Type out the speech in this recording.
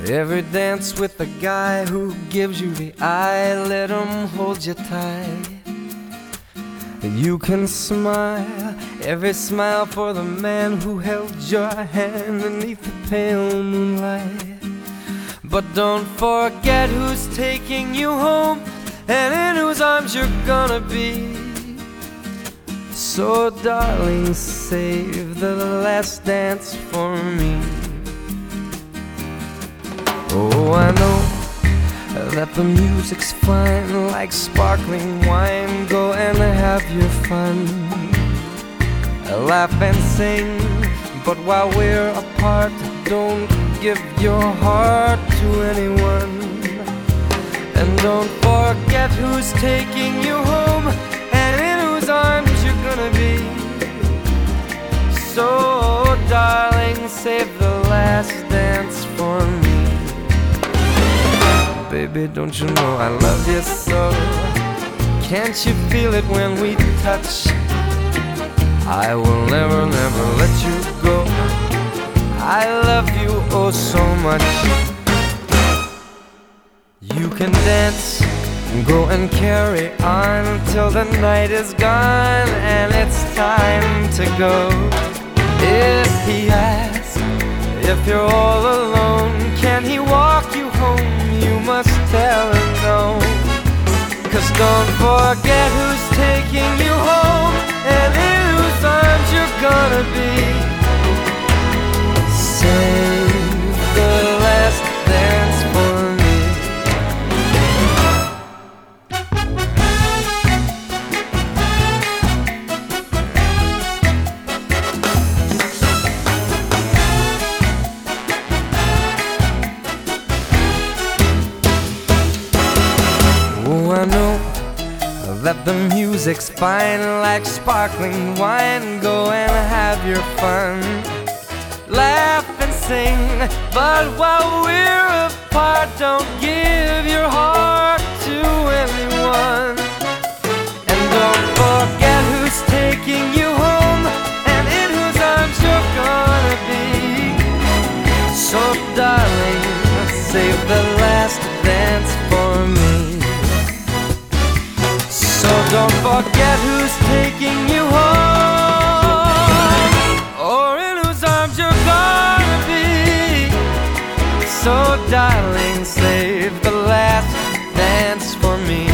Every dance with the guy who gives you the eye, let him hold you tight. You can smile, every smile for the man who held your hand beneath the pale moonlight. But don't forget who's taking you home and in whose arms you're gonna be. So darling, save the last dance for me. Oh, I know that the music's fine, like sparkling wine. Go and have your fun, laugh and sing. But while we're apart, don't give your heart to anyone. And don't forget who's taking you home and in whose arms you're gonna be. So darling, save the last dance for me. Baby, don't you know I love you so? Can't you feel it when we touch? I will never, never let you go. I love you oh so much. You can dance, go and carry on till the night is gone and it's time to go. If he asks if you're all alone, can he walk you home? You must tell him no. 'Cause don't forget who's taking you home and in whose arms you're gonna be. Save the last dance for me. Oh, I know that the music's fine, like sparkling wine. Go and have your fun, laugh and sing. But while we're apart, don't give your heart to anyone. And don't forget who's taking you home and in whose arms you're gonna be. So darling, save the last dance for me. So don't forget who's taking you home or in whose arms you're gonna be. So darling, save the last dance for me.